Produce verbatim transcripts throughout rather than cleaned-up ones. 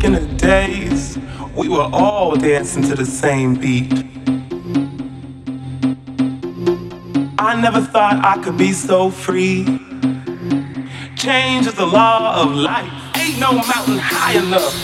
Back in the days, we were all dancing to the same beat. I never thought I could be so free. Change is the law of life. Ain't no mountain high enough.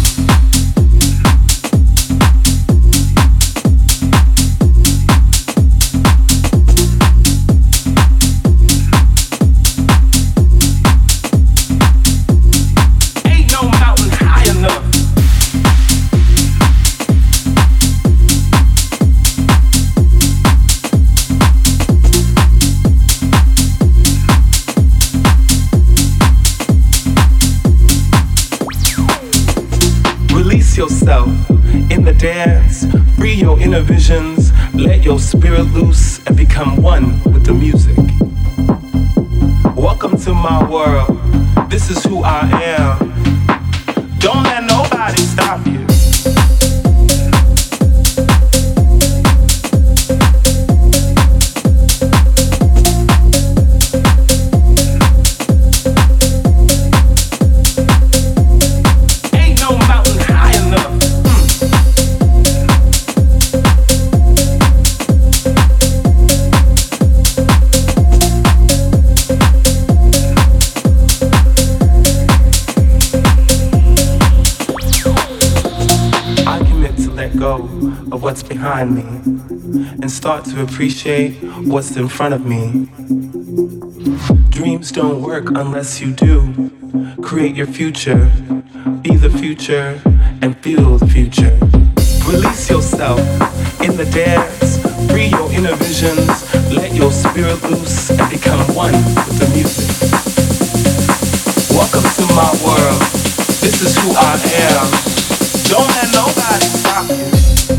Yourself in the dance, free your inner visions, let your spirit loose and become one with the music. Welcome to my world, this is who I am. Don't let nobody stop you. Of what's behind me and start to appreciate what's in front of me. Dreams don't work unless you do. Create your future, be the future, and feel the future. Release yourself in the dance, free your inner visions, let your spirit loose and become one with the music. Welcome to my world, this is who I am. Don't let nobody stop you.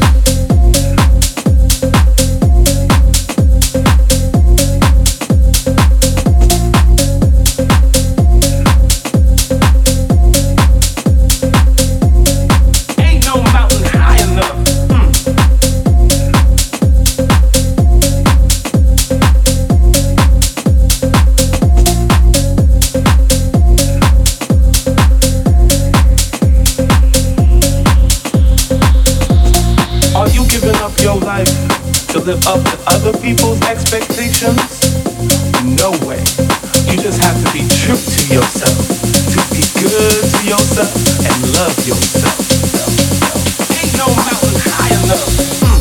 To live up to other people's expectations? No way. You just have to be true to yourself, to be good to yourself and love yourself. Ain't no mountain high enough. Mm.